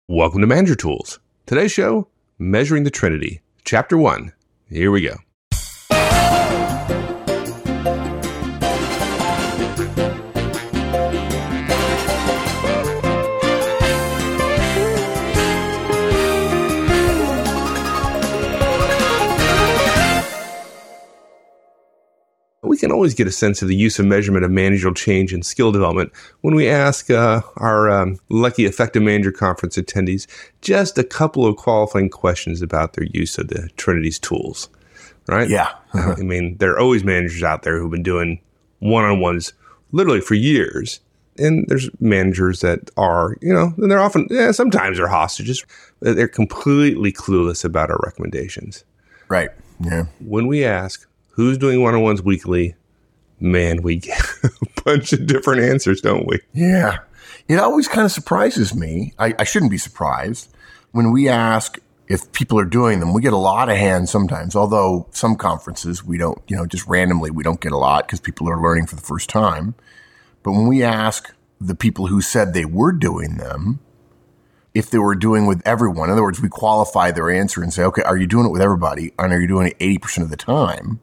Welcome to Manager Tools. Today's show, Measuring the Trinity, Chapter 1. Here we go. We can always get a sense of the use of measurement of managerial change and skill development when we ask our Lucky Effective Manager Conference attendees just a couple of qualifying questions about their use of the Trinity's tools, right? Yeah. I mean, there are always managers out there who've been doing one-on-ones literally for years. And there's managers that are, and they're often, sometimes they're hostages. They're completely clueless about our recommendations. Right. Yeah. When we ask, who's doing one-on-ones weekly? Man, we get a bunch of different answers, don't we? Yeah. It always kind of surprises me. I shouldn't be surprised. When we ask if people are doing them, we get a lot of hands sometimes, although some conferences we don't, just randomly we don't get a lot because people are learning for the first time. But when we ask the people who said they were doing them, if they were doing with everyone, in other words, we qualify their answer and say, okay, are you doing it with everybody? And are you doing it 80% of the time?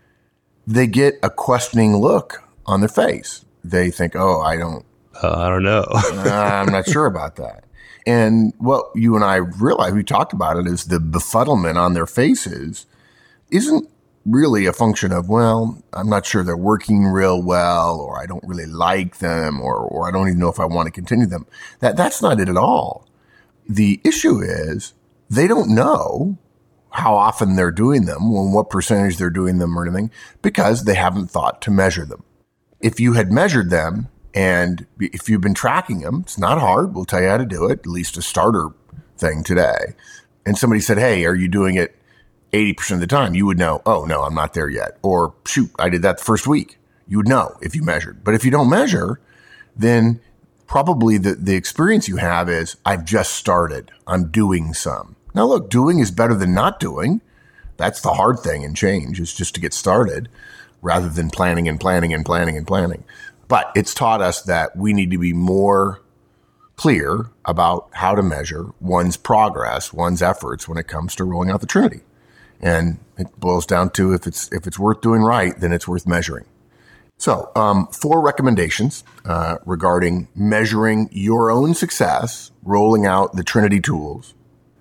They get a questioning look on their face. They think, I don't know. I'm not sure about that. And what you and I realized, we talked about it, is the befuddlement on their faces isn't really a function of, I'm not sure they're working real well, or I don't really like them, or I don't even know if I want to continue them. That's not it at all. The issue is they don't know how often they're doing them, what percentage they're doing them or anything, because they haven't thought to measure them. If you had measured them, and if you've been tracking them, it's not hard. We'll tell you how to do it, at least a starter thing today. And somebody said, hey, are you doing it 80% of the time? You would know, oh, no, I'm not there yet. Or, shoot, I did that the first week. You would know if you measured. But if you don't measure, then probably the experience you have is, I've just started. I'm doing some. Now, look, doing is better than not doing. That's the hard thing in change, is just to get started rather than planning and planning and planning and planning. But it's taught us that we need to be more clear about how to measure one's progress, one's efforts when it comes to rolling out the Trinity. And it boils down to if it's worth doing right, then it's worth measuring. So 4 recommendations regarding measuring your own success, rolling out the Trinity tools.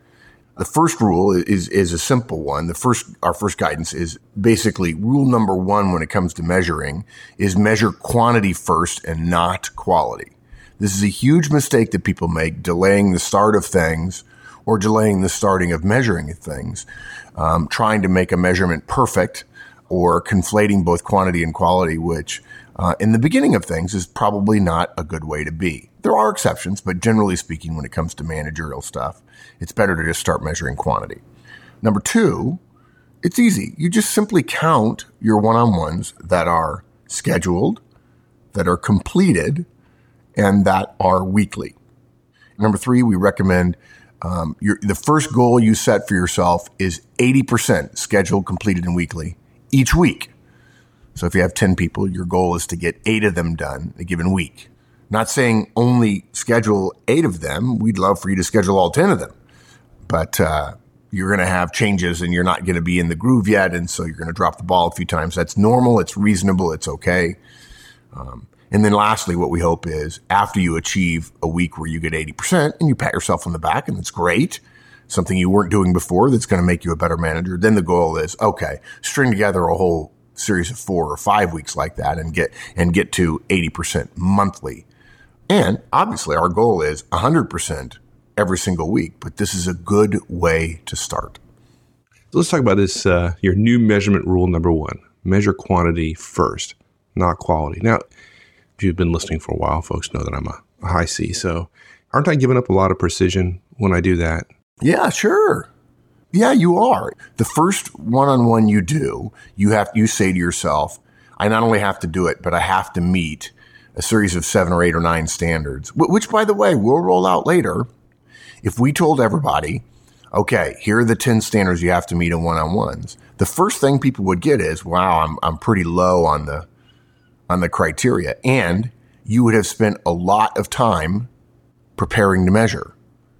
The first rule is a simple one. Our first guidance is basically rule number 1 when it comes to measuring is measure quantity first and not quality. This is a huge mistake that people make, delaying the start of things or delaying the starting of measuring things, trying to make a measurement perfect or conflating both quantity and quality, which in the beginning of things is probably not a good way to be. There are exceptions, but generally speaking, when it comes to managerial stuff, it's better to just start measuring quantity. Number 2, it's easy. You just simply count your one-on-ones that are scheduled, that are completed, and that are weekly. Number 3, we recommend the first goal you set for yourself is 80% scheduled, completed, and weekly each week. So if you have 10 people, your goal is to get 8 of them done a given week. Not saying only schedule 8 of them. We'd love for you to schedule all 10 of them. But you're going to have changes and you're not going to be in the groove yet. And so you're going to drop the ball a few times. That's normal. It's reasonable. It's okay. And then lastly, what we hope is after you achieve a week where you get 80% and you pat yourself on the back, and that's great, something you weren't doing before that's going to make you a better manager, then the goal is, okay, string together a whole series of 4 or 5 weeks like that and get to 80% monthly. And obviously our goal is 100% every single week, but this is a good way to start. So let's talk about this, your new measurement rule number 1, measure quantity first, not quality. Now, if you've been listening for a while, folks know that I'm a high C. So aren't I giving up a lot of precision when I do that? Yeah, sure. Yeah, you are. The first one-on-one you do, you say to yourself, I not only have to do it, but I have to meet a series of 7 or 8 or 9 standards, which, by the way, we'll roll out later. If we told everybody, okay, here are the 10 standards you have to meet in one-on-ones, the first thing people would get is, wow, I'm pretty low on the criteria. And you would have spent a lot of time preparing to measure.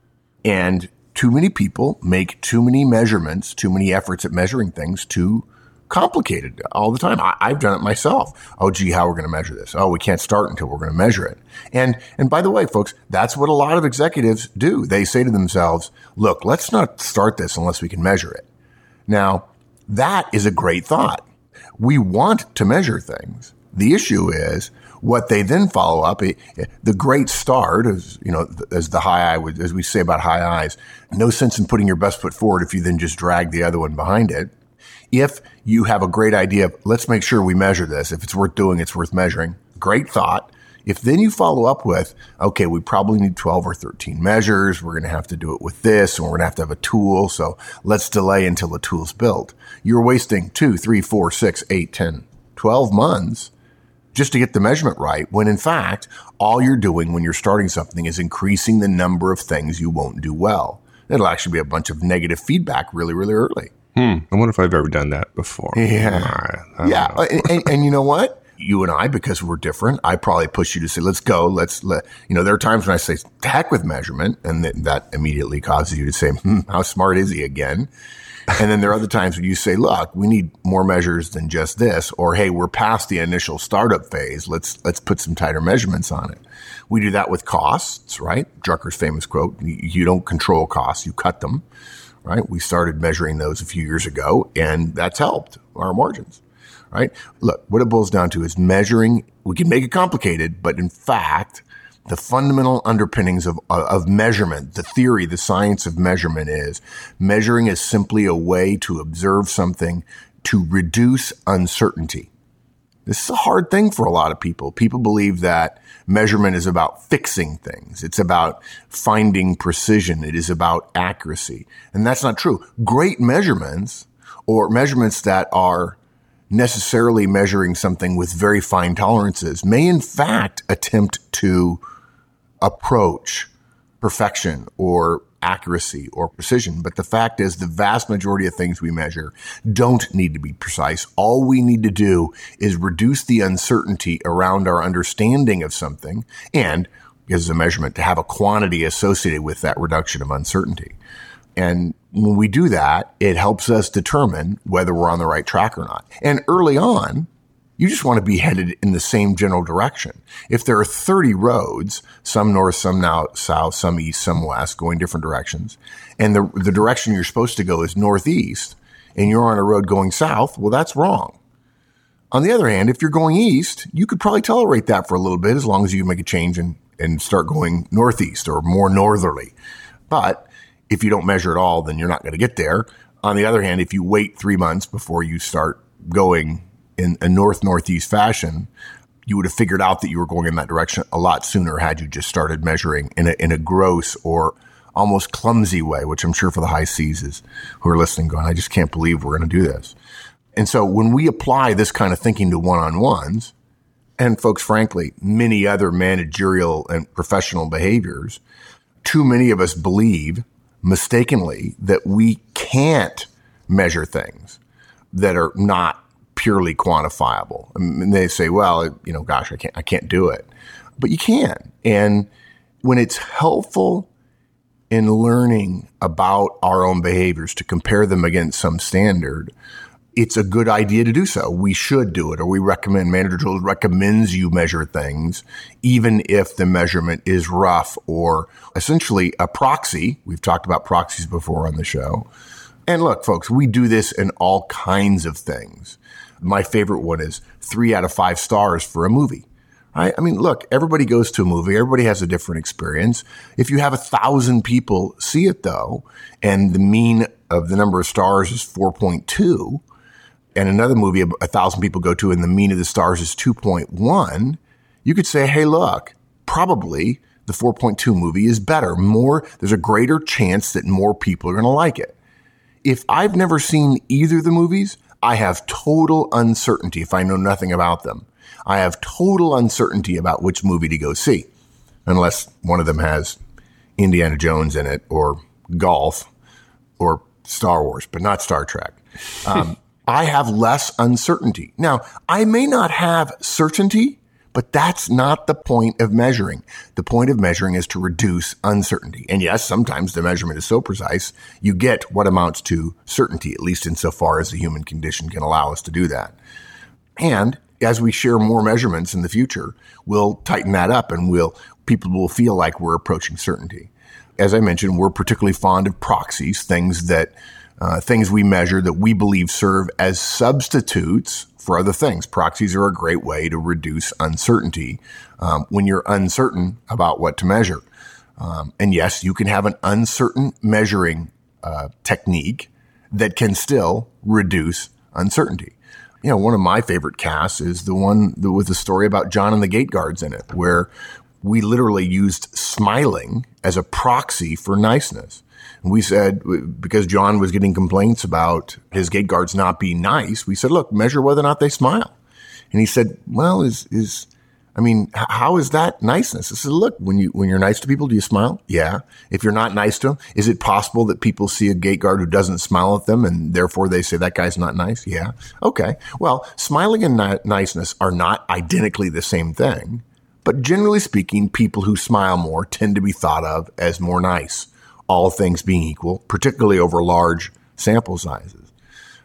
And too many people make too many measurements, too many efforts at measuring things too complicated all the time. I've done it myself. Oh, gee, how are we going to measure this? Oh, we can't start until we're going to measure it. And by the way, folks, that's what a lot of executives do. They say to themselves, look, let's not start this unless we can measure it. Now, that is a great thought. We want to measure things. The issue is what they then follow up. The great start, as the high eye, as we say about high eyes, no sense in putting your best foot forward if you then just drag the other one behind it. If you have a great idea of, let's make sure we measure this. If it's worth doing, it's worth measuring. Great thought. If then you follow up with, okay, we probably need 12 or 13 measures. We're going to have to do it with this, and we're going to have a tool. So let's delay until the tool's built. You're wasting 2, 3, 4, 6, 8, 10, 12 months just to get the measurement right, when in fact, all you're doing when you're starting something is increasing the number of things you won't do well. It'll actually be a bunch of negative feedback really, really early. I wonder if I've ever done that before. Yeah. And you know what? You and I, because we're different, I probably push you to say, let's go. There are times when I say, heck with measurement. And that immediately causes you to say, how smart is he again? And then there are other times when you say, look, we need more measures than just this. Or, hey, we're past the initial startup phase. Let's put some tighter measurements on it. We do that with costs, right? Drucker's famous quote, you don't control costs, you cut them, right? We started measuring those a few years ago, and that's helped our margins, right? Look, what it boils down to is measuring. We can make it complicated, but in fact, the fundamental underpinnings of measurement, the theory, the science of measurement is measuring is simply a way to observe something to reduce uncertainty. This is a hard thing for a lot of people. People believe that measurement is about fixing things. It's about finding precision. It is about accuracy. And that's not true. Great measurements, or measurements that are necessarily measuring something with very fine tolerances, may in fact attempt to approach perfection or accuracy or precision. But the fact is, the vast majority of things we measure don't need to be precise. All we need to do is reduce the uncertainty around our understanding of something, and as a measurement, to have a quantity associated with that reduction of uncertainty. And when we do that, it helps us determine whether we're on the right track or not. And early on, you just want to be headed in the same general direction. If there are 30 roads, some north, some south, some east, some west, going different directions, and the direction you're supposed to go is northeast, and you're on a road going south, well, that's wrong. On the other hand, if you're going east, you could probably tolerate that for a little bit as long as you make a change and start going northeast or more northerly. But if you don't measure at all, then you're not going to get there. On the other hand, if you wait 3 months before you start going in a northeast fashion, you would have figured out that you were going in that direction a lot sooner had you just started measuring in a gross or almost clumsy way, which I'm sure for the high C's who are listening going, I just can't believe we're going to do this. And so when we apply this kind of thinking to one-on-ones, and folks, frankly, many other managerial and professional behaviors, too many of us believe mistakenly that we can't measure things that are not purely quantifiable. And they say, well, gosh, I can't do it. But you can. And when it's helpful in learning about our own behaviors to compare them against some standard, it's a good idea to do so. We should do it, or we recommend, Manager Tools recommends you measure things, even if the measurement is rough or essentially a proxy. We've talked about proxies before on the show. And look, folks, we do this in all kinds of things. My favorite one is 3 out of 5 stars for a movie. Right? I mean, look, everybody goes to a movie. Everybody has a different experience. If you have 1,000 people see it, though, and the mean of the number of stars is 4.2, and another movie 1,000 people go to and the mean of the stars is 2.1, you could say, hey, look, probably the 4.2 movie is better. There's a greater chance that more people are going to like it. If I've never seen either of the movies, I have total uncertainty if I know nothing about them. I have total uncertainty about which movie to go see, unless one of them has Indiana Jones in it, or golf, or Star Wars, but not Star Trek. I have less uncertainty. Now, I may not have certainty, But that's not the point of measuring. The point of measuring is to reduce uncertainty. And yes, sometimes the measurement is so precise, you get what amounts to certainty, at least insofar as the human condition can allow us to do that. And as we share more measurements in the future, we'll tighten that up and people will feel like we're approaching certainty. As I mentioned, we're particularly fond of proxies, things we measure that we believe serve as substitutes for other things. Proxies are a great way to reduce uncertainty when you're uncertain about what to measure. And yes, you can have an uncertain measuring technique that can still reduce uncertainty. One of my favorite casts is the one with the story about John and the gate guards in it, where we literally used smiling as a proxy for niceness. And we said, because John was getting complaints about his gate guards not being nice, we said, look, measure whether or not they smile. And he said, well, how is that niceness? I said, look, when you're nice to people, do you smile? Yeah. If you're not nice to them, is it possible that people see a gate guard who doesn't smile at them and therefore they say that guy's not nice? Yeah. Okay. Well, smiling and niceness are not identically the same thing, but generally speaking, people who smile more tend to be thought of as more nice, all things being equal, particularly over large sample sizes.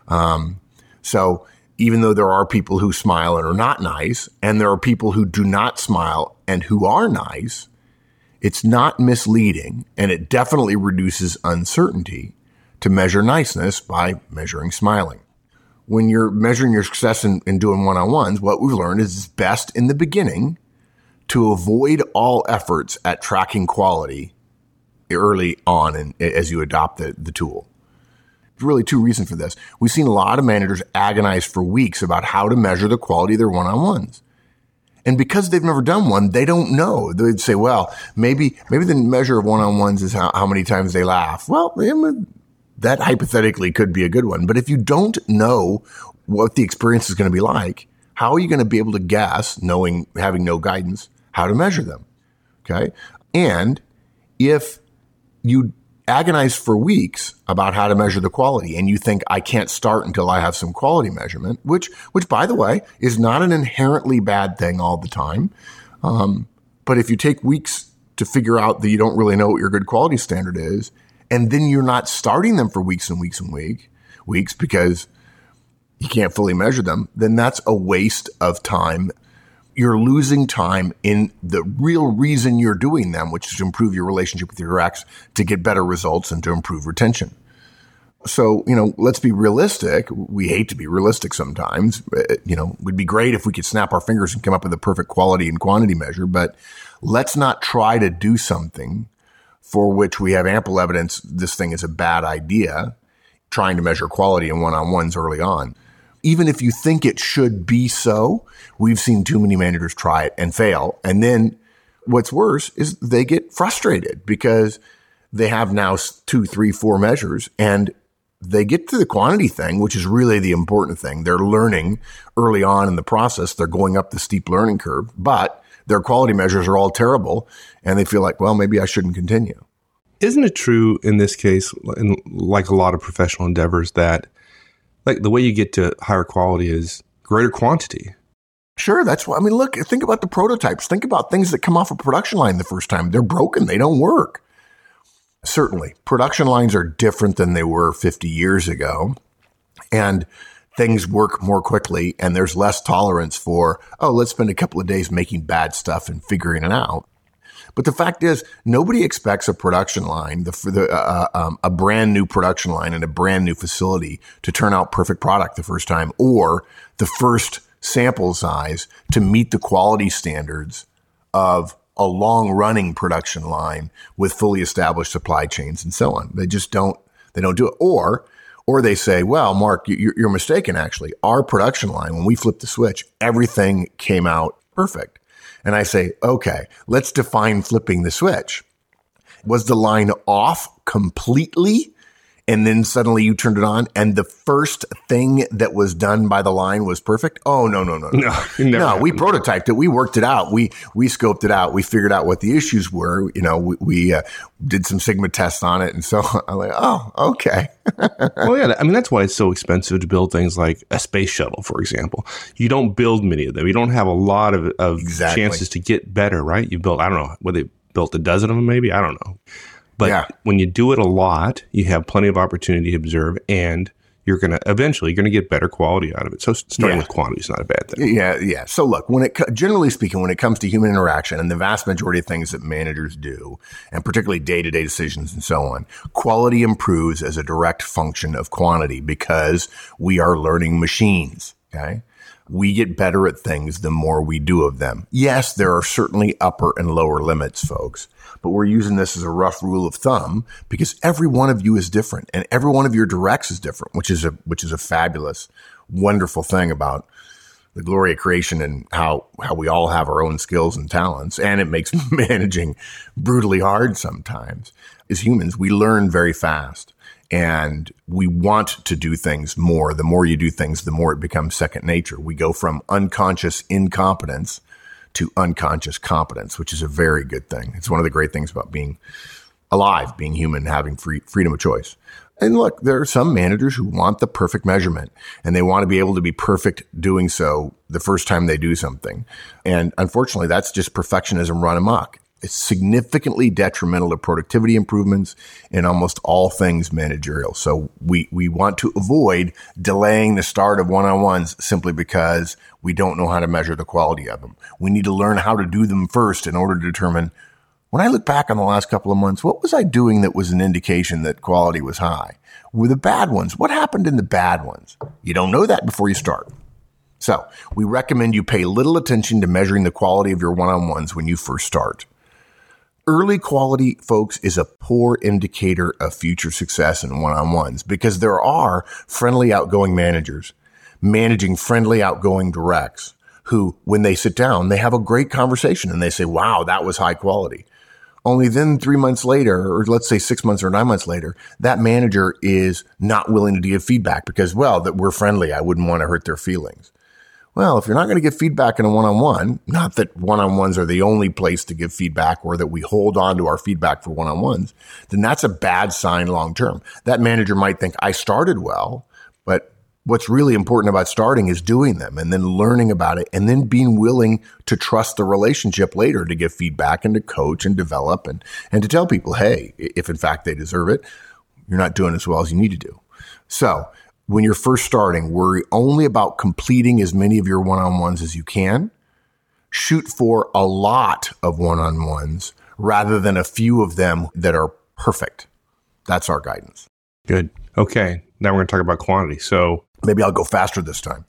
So even though there are people who smile and are not nice, and there are people who do not smile and who are nice, it's not misleading, and it definitely reduces uncertainty to measure niceness by measuring smiling. When you're measuring your success in doing one-on-ones, what we've learned is it's best in the beginning to avoid all efforts at tracking quality early on and as you adopt the tool. There's really two reasons for this. We've seen a lot of managers agonize for weeks about how to measure the quality of their one-on-ones. And because they've never done one, they don't know. They'd say, well, maybe the measure of one-on-ones is how many times they laugh. Well, that hypothetically could be a good one. But if you don't know what the experience is going to be like, how are you going to be able to guess, having no guidance, how to measure them? Okay. And if you agonize for weeks about how to measure the quality and you think I can't start until I have some quality measurement, which by the way is not an inherently bad thing all the time. But if you take weeks to figure out that you don't really know what your good quality standard is, and then you're not starting them for weeks and weeks and weeks because you can't fully measure them, then that's a waste of time. You're losing time in the real reason you're doing them, which is to improve your relationship with your recs, to get better results and to improve retention. So, let's be realistic. We hate to be realistic sometimes. It'd be great if we could snap our fingers and come up with a perfect quality and quantity measure, but let's not try to do something for which we have ample evidence this thing is a bad idea, trying to measure quality in one-on-ones early on. Even if you think it should be so, we've seen too many managers try it and fail. And then what's worse is they get frustrated because they have now 2, 3, 4 measures and they get to the quantity thing, which is really the important thing. They're learning early on in the process. They're going up the steep learning curve, but their quality measures are all terrible. And they feel like, well, maybe I shouldn't continue. Isn't it true in this case, like a lot of professional endeavors, that the way you get to higher quality is greater quantity? Sure. That's what, look, think about the prototypes. Think about things that come off a production line the first time. They're broken. They don't work. Certainly, production lines are different than they were 50 years ago. And things work more quickly and there's less tolerance for, let's spend a couple of days making bad stuff and figuring it out. But the fact is, nobody expects a production line, a brand new production line in a brand new facility to turn out perfect product the first time, or the first sample size to meet the quality standards of a long running production line with fully established supply chains and so on. They just don't do it. Or they say, well, Mark, you're mistaken. Actually, our production line, when we flipped the switch, everything came out perfect. And I say, okay, let's define flipping the switch. Was the line off completely and then suddenly you turned it on and the first thing that was done by the line was perfect? Oh, no. No, we prototyped it. We worked it out. We scoped it out. We figured out what the issues were. We did some Sigma tests on it. And so I'm like, oh, okay. Well, yeah, I mean, that's why it's so expensive to build things like a space shuttle, for example. You don't build many of them. You don't have a lot of Exactly. chances to get better, right? You build, I don't know, whether they built a dozen of them maybe, I don't know. But when you do it a lot, you have plenty of opportunity to observe, and you're going to get better quality out of it. So starting with quantity is not a bad thing. Yeah. So look, generally speaking, when it comes to human interaction and the vast majority of things that managers do, and particularly day-to-day decisions and so on, quality improves as a direct function of quantity because we are learning machines. Okay. We get better at things the more we do of them. Yes, there are certainly upper and lower limits, folks, but we're using this as a rough rule of thumb because every one of you is different and every one of your directs is different, which is a fabulous, wonderful thing about the glory of creation and how we all have our own skills and talents. And it makes managing brutally hard sometimes. As humans, we learn very fast. And we want to do things more. The more you do things, the more it becomes second nature. We go from unconscious incompetence to unconscious competence, which is a very good thing. It's one of the great things about being alive, being human, having freedom of choice. And look, there are some managers who want the perfect measurement and they want to be able to be perfect doing so the first time they do something. And unfortunately, that's just perfectionism run amok. It's significantly detrimental to productivity improvements in almost all things managerial. So we want to avoid delaying the start of one-on-ones simply because we don't know how to measure the quality of them. We need to learn how to do them first in order to determine, when I look back on the last couple of months, what was I doing that was an indication that quality was high? With the bad ones, what happened in the bad ones? You don't know that before you start. So we recommend you pay little attention to measuring the quality of your one-on-ones when you first start. Early quality, folks, is a poor indicator of future success in one-on-ones because there are friendly, outgoing managers managing friendly, outgoing directs who, when they sit down, they have a great conversation and they say, wow, that was high quality. Only then 3 months later, or let's say 6 months or 9 months later, that manager is not willing to give feedback because, well, that we're friendly. I wouldn't want to hurt their feelings. Well, if you're not going to give feedback in a one-on-one, not that one-on-ones are the only place to give feedback or that we hold on to our feedback for one-on-ones, then that's a bad sign long-term. That manager might think, I started well, but what's really important about starting is doing them and then learning about it and then being willing to trust the relationship later to give feedback and to coach and develop and to tell people, hey, if in fact they deserve it, you're not doing as well as you need to do. So when you're first starting, worry only about completing as many of your one-on-ones as you can. Shoot for a lot of one-on-ones rather than a few of them that are perfect. That's our guidance. Good. Okay. Now we're going to talk about quantity. So maybe I'll go faster this time.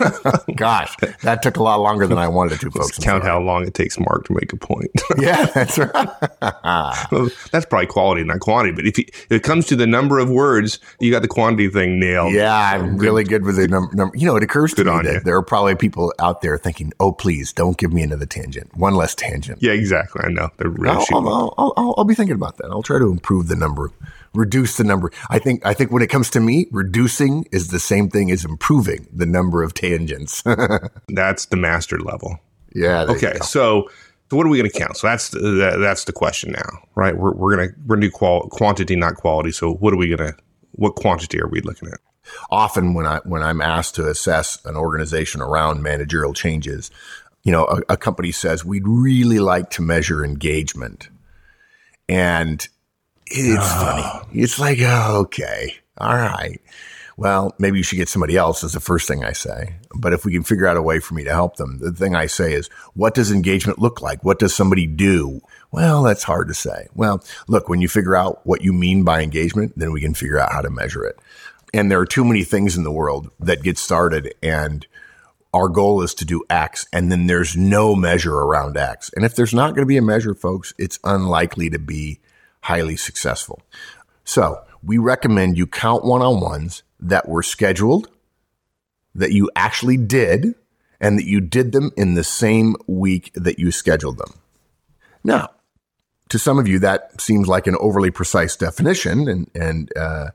Gosh, that took a lot longer than I wanted it to, folks. Count how long it takes Mark to make a point. Yeah, that's right. Well, that's probably quality, not quantity. But if it comes to the number of words, you got the quantity thing nailed. Yeah, I'm really good with the number. You know, it occurs to me that there are probably people out there thinking, oh, please, don't give me another tangent. One less tangent. Yeah, exactly. I know. They're really I'll be thinking about that. I'll try to improve the number. Reduce the number. I think when it comes to me, reducing is the same thing as improving the number of tangents. That's the master level. Yeah. Okay. So what are we going to count? So that's the question now, right? We're going to do quantity, not quality. So what quantity are we looking at? Often when I'm asked to assess an organization around managerial changes, you know, a company says we'd really like to measure engagement, and it's funny. It's like, okay, all right. Well, maybe you should get somebody else is the first thing I say. But if we can figure out a way for me to help them, the thing I say is, what does engagement look like? What does somebody do? Well, that's hard to say. Well, look, when you figure out what you mean by engagement, then we can figure out how to measure it. And there are too many things in the world that get started and our goal is to do X, and then there's no measure around X. And if there's not going to be a measure, folks, it's unlikely to be highly successful. So we recommend you count one-on-ones that were scheduled, that you actually did, and that you did them in the same week that you scheduled them. Now, to some of you, that seems like an overly precise definition, and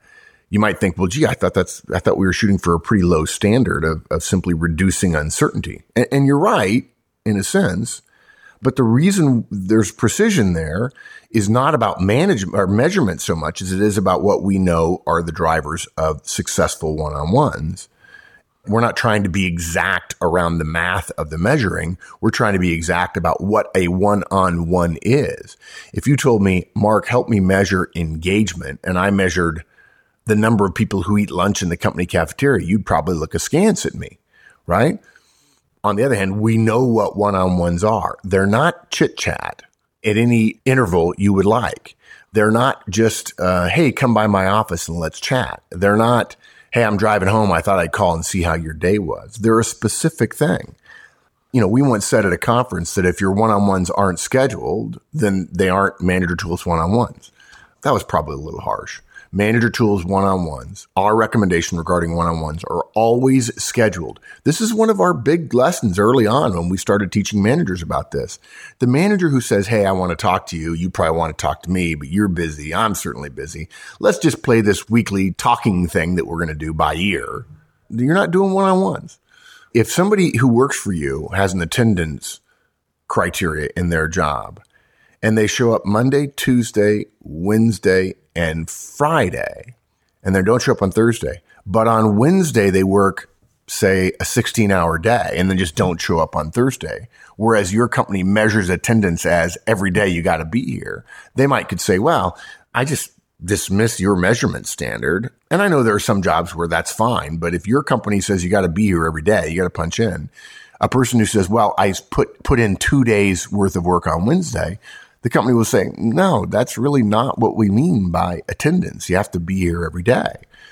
You might think, well, gee, I thought we were shooting for a pretty low standard of simply reducing uncertainty. And you're right in a sense, but the reason there's precision there is not about management or measurement so much as it is about what we know are the drivers of successful one-on-ones. We're not trying to be exact around the math of the measuring. We're trying to be exact about what a one-on-one is. If you told me, Mark, help me measure engagement, and I measured the number of people who eat lunch in the company cafeteria, you'd probably look askance at me, right? On the other hand, we know what one-on-ones are. They're not chit-chat at any interval you would like. They're not just, hey, come by my office and let's chat. They're not, hey, I'm driving home. I thought I'd call and see how your day was. They're a specific thing. You know, we once said at a conference that if your one-on-ones aren't scheduled, then they aren't Manager Tools one-on-ones. That was probably a little harsh. Manager Tools one-on-ones, our recommendation regarding one-on-ones are always scheduled. This is one of our big lessons early on when we started teaching managers about this. The manager who says, hey, I want to talk to you. You probably want to talk to me, but you're busy. I'm certainly busy. Let's just play this weekly talking thing that we're going to do by ear. You're not doing one-on-ones. If somebody who works for you has an attendance criteria in their job and they show up Monday, Tuesday, Wednesday, and Friday, and they don't show up on Thursday, but on Wednesday they work, say, a 16-hour day and then just don't show up on Thursday, whereas your company measures attendance as every day you got to be here, they could say, well, I just dismiss your measurement standard. And I know there are some jobs where that's fine, but if your company says you got to be here every day, you got to punch in. A person who says, well, I put in 2 days worth of work on Wednesday, the company will say, no, that's really not what we mean by attendance. You have to be here every day.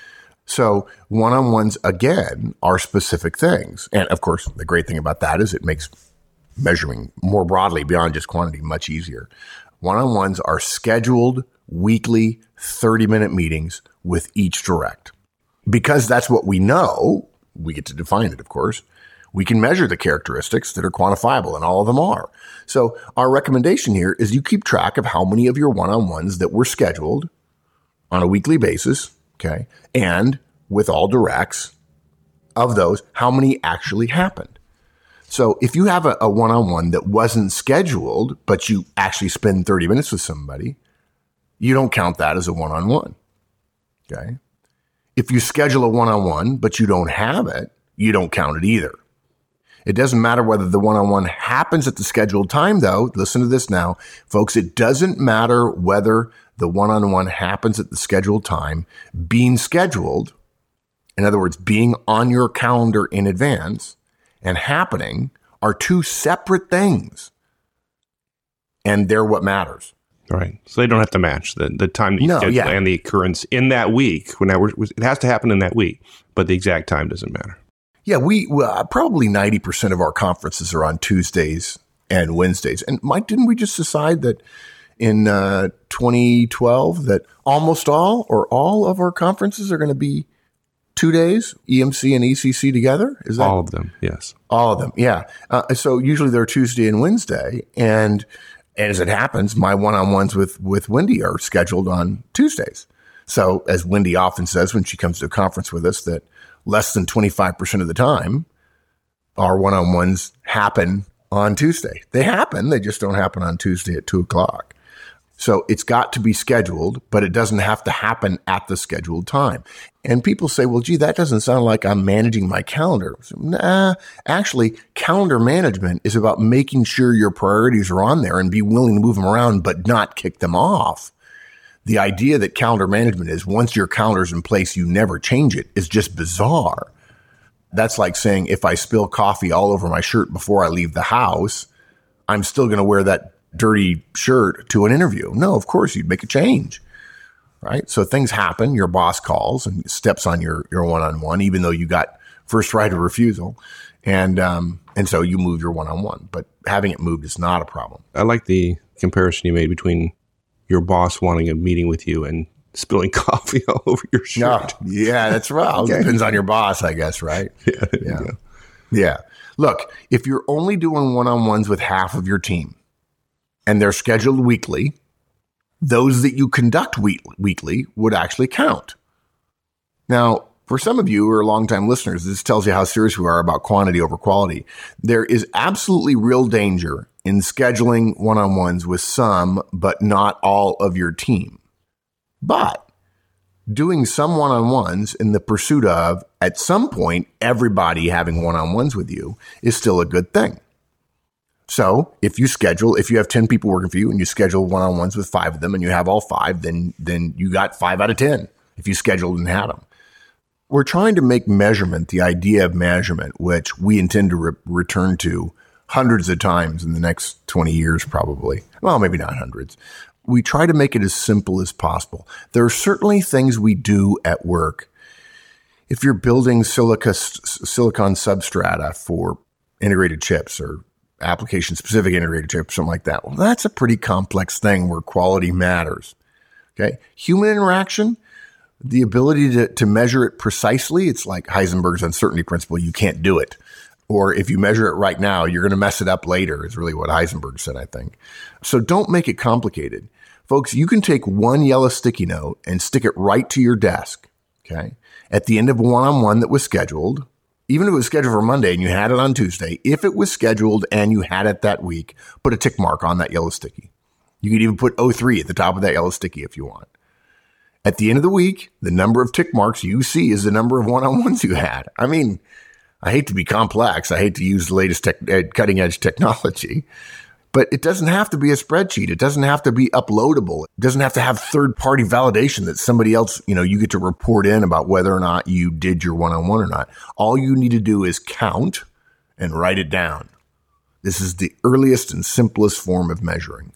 So one-on-ones, again, are specific things. And of course, the great thing about that is it makes measuring more broadly beyond just quantity much easier. One-on-ones are scheduled weekly 30-minute meetings with each direct. Because that's what we know, we get to define it, of course. We can measure the characteristics that are quantifiable, and all of them are. So our recommendation here is you keep track of how many of your one-on-ones that were scheduled on a weekly basis, okay, and with all directs of those, how many actually happened. So if you have a one-on-one that wasn't scheduled, but you actually spend 30 minutes with somebody, you don't count that as a one-on-one, okay? If you schedule a one-on-one, but you don't have it, you don't count it either. It doesn't matter whether the one-on-one happens at the scheduled time, though. Listen to this now, folks. It doesn't matter whether the one-on-one happens at the scheduled time. Being scheduled, in other words, being on your calendar in advance, and happening are two separate things. And they're what matters. Right. So they don't have to match the time that you schedule and the occurrence in that week. It has to happen in that week, but the exact time doesn't matter. Yeah, we probably 90% of our conferences are on Tuesdays and Wednesdays. And Mike, didn't we just decide that in 2012 that almost all or all of our conferences are going to be 2 days, EMC and ECC together? Is that all of them? Yes. All of them, yeah. So usually they're Tuesday and Wednesday. And as it happens, my one-on-ones with Wendy are scheduled on Tuesdays. So as Wendy often says when she comes to a conference with us, that less than 25% of the time, our one-on-ones happen on Tuesday. They happen. They just don't happen on Tuesday at 2:00. So it's got to be scheduled, but it doesn't have to happen at the scheduled time. And people say, well, gee, that doesn't sound like I'm managing my calendar. So, nah, actually, calendar management is about making sure your priorities are on there and be willing to move them around, but not kick them off. The idea that calendar management is once your calendar's in place, you never change it is just bizarre. That's like saying if I spill coffee all over my shirt before I leave the house, I'm still going to wear that dirty shirt to an interview. No, of course, you'd make a change, right? So things happen. Your boss calls and steps on your one-on-one, even though you got first right of refusal. And so you move your one-on-one. But having it moved is not a problem. I like the comparison you made between your boss wanting a meeting with you and spilling coffee all over your shirt. Yeah, that's right. Okay. Depends on your boss, I guess, right? Yeah. Look, if you're only doing one-on-ones with half of your team and they're scheduled weekly, those that you conduct weekly would actually count. Now, for some of you who are longtime listeners, this tells you how serious we are about quantity over quality. There is absolutely real danger in scheduling one-on-ones with some, but not all of your team. But doing some one-on-ones in the pursuit of, at some point, everybody having one-on-ones with you is still a good thing. So if you have 10 people working for you and you schedule one-on-ones with 5 of them and you have all 5, then you got 5 out of 10 if you scheduled and had them. We're trying to make measurement, the idea of measurement, which we intend to return to hundreds of times in the next 20 years, probably. Well, maybe not hundreds. We try to make it as simple as possible. There are certainly things we do at work. If you're building silicon substrata for integrated chips or application-specific integrated chips, something like that, well, that's a pretty complex thing where quality matters. Okay, human interaction, the ability to measure it precisely, it's like Heisenberg's uncertainty principle. You can't do it. Or if you measure it right now, you're going to mess it up later, is really what Heisenberg said, I think. So don't make it complicated. Folks, you can take one yellow sticky note and stick it right to your desk, okay? At the end of a one-on-one that was scheduled, even if it was scheduled for Monday and you had it on Tuesday, if it was scheduled and you had it that week, put a tick mark on that yellow sticky. You could even put 03 at the top of that yellow sticky if you want. At the end of the week, the number of tick marks you see is the number of one-on-ones you had. I mean, I hate to be complex. I hate to use the latest cutting-edge technology, but it doesn't have to be a spreadsheet. It doesn't have to be uploadable. It doesn't have to have third-party validation that somebody else, you get to report in about whether or not you did your one-on-one or not. All you need to do is count and write it down. This is the earliest and simplest form of measuring.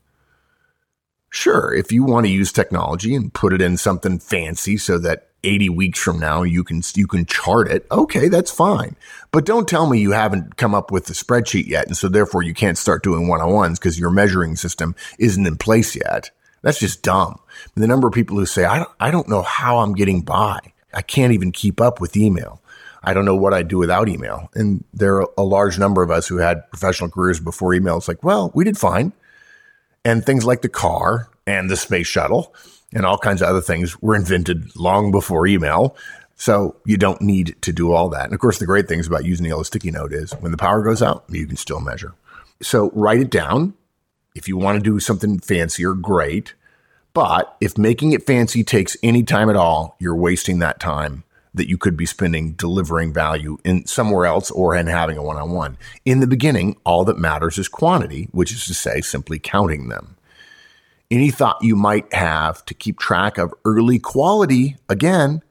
Sure, if you want to use technology and put it in something fancy so that 80 weeks from now you can chart it, okay, that's fine. But don't tell me you haven't come up with the spreadsheet yet, and so therefore you can't start doing one-on-ones because your measuring system isn't in place yet. That's just dumb. And the number of people who say, I don't know how I'm getting by. I can't even keep up with email. I don't know what I'd do without email. And there are a large number of us who had professional careers before email. It's like, well, we did fine. And things like the car and the space shuttle and all kinds of other things were invented long before email. So you don't need to do all that. And of course, the great things about using the yellow sticky note is when the power goes out, you can still measure. So write it down. If you want to do something fancier, great. But if making it fancy takes any time at all, you're wasting that time that you could be spending delivering value in somewhere else or in having a one-on-one. In the beginning, all that matters is quantity, which is to say simply counting them. Any thought you might have to keep track of early quality, again,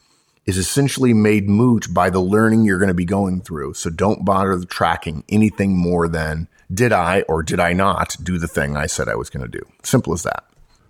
is essentially made moot by the learning you're going to be going through. So don't bother tracking anything more than did I or did I not do the thing I said I was going to do. Simple as that.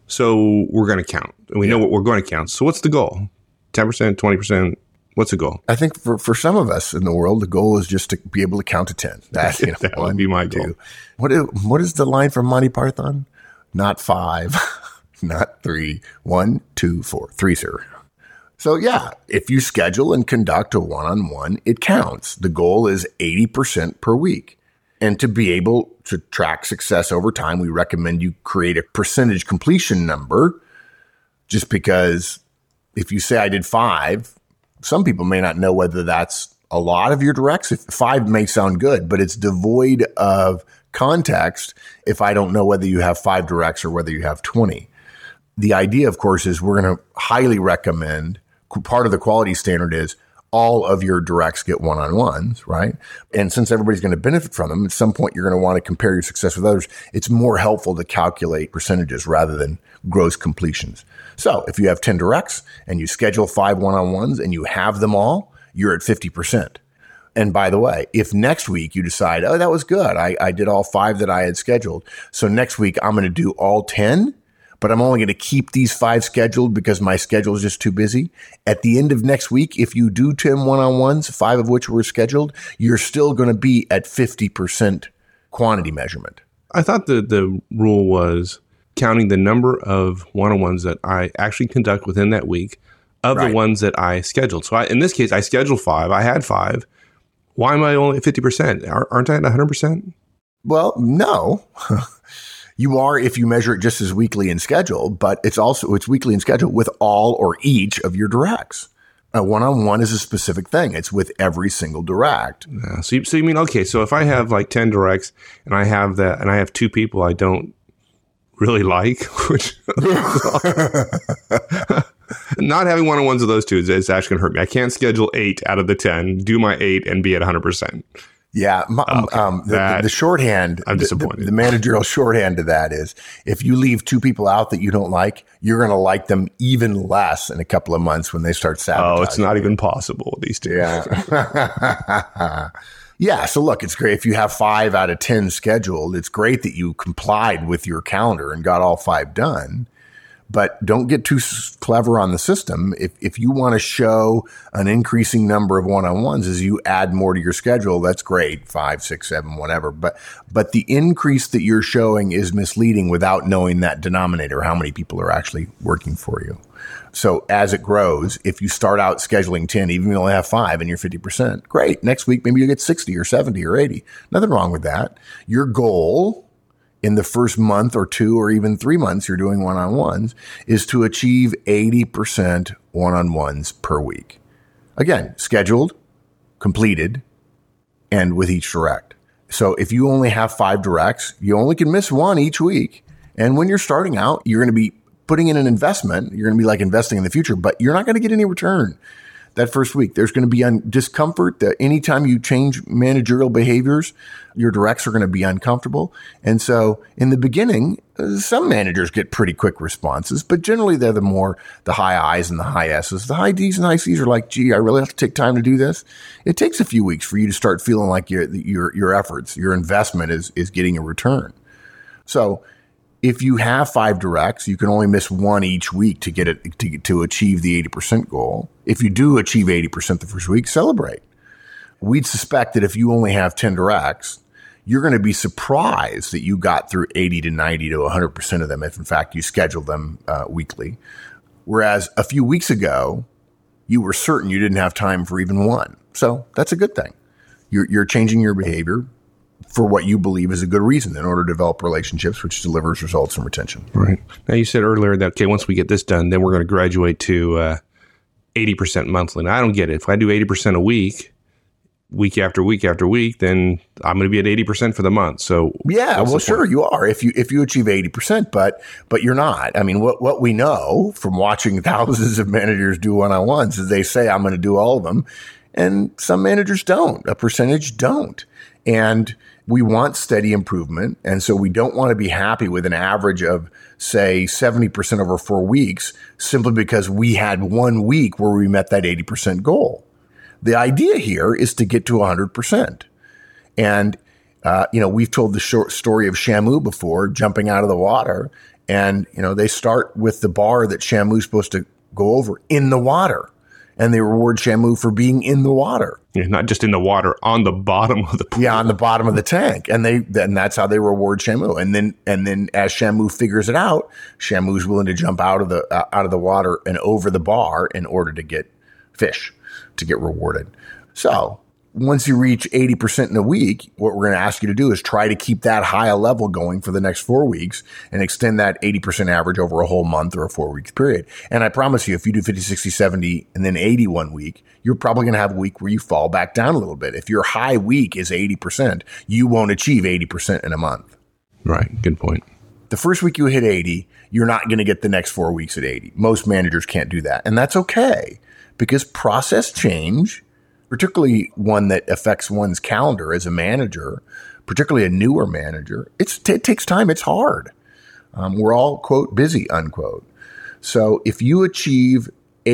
So we're going to count. We know what we're going to count. So what's the goal? 10%, 20%? What's the goal? I think for some of us in the world, the goal is just to be able to count to 10. That would be my goal. What is the line from Monty Python? Not 5, not 3, 1, 2, 4. 3, sir. So yeah, if you schedule and conduct a one-on-one, it counts. The goal is 80% per week. And to be able to track success over time, we recommend you create a percentage completion number, just because if you say I did 5, some people may not know whether that's a lot of your directs. If 5 may sound good, but it's devoid of context if I don't know whether you have 5 directs or whether you have 20. The idea, of course, is we're going to highly recommend, part of the quality standard is all of your directs get one-on-ones, right? And since everybody's going to benefit from them, at some point you're going to want to compare your success with others. It's more helpful to calculate percentages rather than gross completions. So if you have 10 directs and you schedule 5 one-on-ones and you have them all, you're at 50%. And by the way, if next week you decide, oh, that was good, I did all 5 that I had scheduled, so next week I'm going to do all 10, but I'm only going to keep these 5 scheduled because my schedule is just too busy. At the end of next week, if you do 10 one-on-ones, 5 of which were scheduled, you're still going to be at 50% quantity measurement. I thought the rule was counting the number of one-on-ones that I actually conduct within that week of the ones that I scheduled. So in this case, I scheduled 5. I had 5. Why am I only at 50%? Aren't I at 100%? Well, no. You are if you measure it just as weekly in schedule, but it's weekly in schedule with all or each of your directs. A one-on-one is a specific thing. It's with every single direct. Yeah. So you mean, okay, so if I have like 10 directs and I have two people I don't really like, which not having one-on-ones with those two is actually going to hurt me. I can't schedule 8 out of the 10, do my 8 and be at 100%. Yeah. The shorthand, I'm disappointed. The managerial shorthand to that is if you leave two people out that you don't like, you're going to like them even less in a couple of months when they start sabotaging. Oh, it's not even possible, these two. Yeah. Yeah. So look, it's great. If you have 5 out of 10 scheduled, it's great that you complied with your calendar and got all 5 done. But don't get too clever on the system. If you want to show an increasing number of one-on-ones as you add more to your schedule, that's great. 5, 6, 7, whatever. But the increase that you're showing is misleading without knowing that denominator, how many people are actually working for you. So as it grows, if you start out scheduling 10, even if you only have 5 and you're 50%, great. Next week, maybe you get 60 or 70 or 80. Nothing wrong with that. Your goal in the first month or 2 or even 3 months you're doing one-on-ones is to achieve 80% one-on-ones per week. Again, scheduled, completed, and with each direct. So if you only have 5 directs, you only can miss 1 each week. And when you're starting out, you're going to be putting in an investment. You're going to be like investing in the future, but you're not going to get any return that first week. There's going to be discomfort. Anytime you change managerial behaviors, your directs are going to be uncomfortable. And so in the beginning, some managers get pretty quick responses, but generally they're the high I's and the high S's. The high D's and high C's are like, gee, I really have to take time to do this. It takes a few weeks for you to start feeling like your efforts, your investment is getting a return. So if you have 5 directs, you can only miss 1 each week to get it to achieve the 80% goal. If you do achieve 80% the first week, celebrate. We'd suspect that if you only have 10 directs, you're going to be surprised that you got through 80 to 90 to 100% of them if, in fact, you scheduled them weekly. Whereas a few weeks ago, you were certain you didn't have time for even 1. So that's a good thing. You're changing your behavior for what you believe is a good reason in order to develop relationships, which delivers results and retention. Right. Now, you said earlier that, okay, once we get this done, then we're going to graduate to 80% monthly. Now, I don't get it. If I do 80% a week after week after week, then I'm going to be at 80% for the month. So yeah, well, sure you are if you achieve 80%, but you're not. I mean, what we know from watching thousands of managers do one-on-ones is they say, I'm going to do all of them. And some managers don't. A percentage don't. And we want steady improvement. And so we don't want to be happy with an average of, say, 70% over 4 weeks simply because we had 1 week where we met that 80% goal. The idea here is to get to 100%. And, we've told the short story of Shamu before, jumping out of the water. And, they start with the bar that Shamu's supposed to go over in the water. And they reward Shamu for being in the water. Yeah, not just in the water, on the bottom of the pool. Yeah, on the bottom of the tank. And that's how they reward Shamu. And then as Shamu figures it out, Shamu's willing to jump out of the water and over the bar in order to get fish, to get rewarded. So once you reach 80% in a week, what we're going to ask you to do is try to keep that high a level going for the next 4 weeks and extend that 80% average over a whole month or a 4 week period. And I promise you, if you do 50, 60, 70, and then 80 1 week, you're probably going to have a week where you fall back down a little bit. If your high week is 80%, you won't achieve 80% in a month. Right. Good point. The first week you hit 80, you're not going to get the next 4 weeks at 80. Most managers can't do that. And that's okay because process change, particularly one that affects one's calendar as a manager, particularly a newer manager, it takes time. It's hard. We're all, quote, busy, unquote. So if you achieve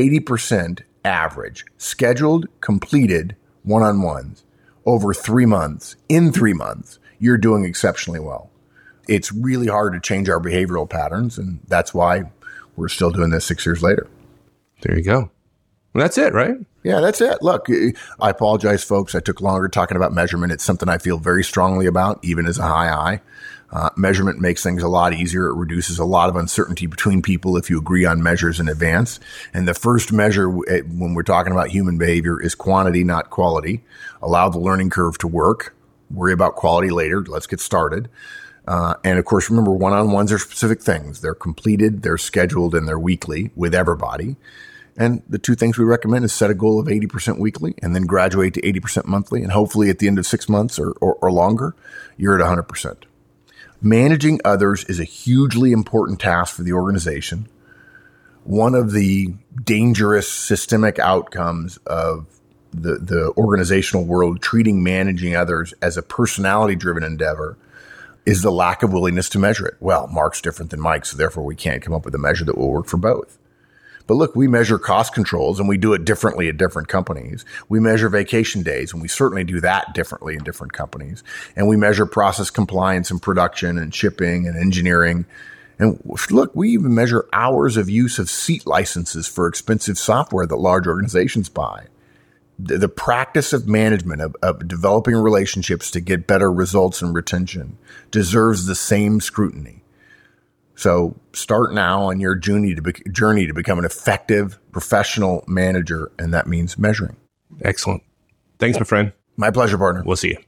80% average, scheduled, completed one-on-ones over 3 months, in 3 months, you're doing exceptionally well. It's really hard to change our behavioral patterns, and that's why we're still doing this 6 years later. There you go. Well, that's it, right? Yeah, that's it. Look, I apologize, folks. I took longer talking about measurement. It's something I feel very strongly about, even as a high I. Measurement makes things a lot easier. It reduces a lot of uncertainty between people if you agree on measures in advance. And the first measure when we're talking about human behavior is quantity, not quality. Allow the learning curve to work. Worry about quality later. Let's get started. And of course, remember, one-on-ones are specific things. They're completed, they're scheduled, and they're weekly with everybody. And the two things we recommend is set a goal of 80% weekly and then graduate to 80% monthly. And hopefully at the end of 6 months or longer, you're at 100%. Managing others is a hugely important task for the organization. One of the dangerous systemic outcomes of the organizational world treating managing others as a personality-driven endeavor is the lack of willingness to measure it. Well, Mark's different than Mike, so therefore we can't come up with a measure that will work for both. But look, we measure cost controls, and we do it differently at different companies. We measure vacation days, and we certainly do that differently in different companies. And we measure process compliance and production and shipping and engineering. And look, we even measure hours of use of seat licenses for expensive software that large organizations buy. The practice of management, of developing relationships to get better results and retention deserves the same scrutiny. So start now on your journey to become an effective professional manager, and that means measuring. Excellent. Thanks, my friend. My pleasure, partner. We'll see you.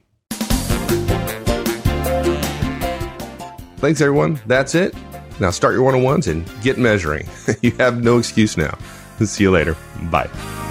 Thanks, everyone. That's it. Now start your one-on-ones and get measuring. You have no excuse now. See you later. Bye.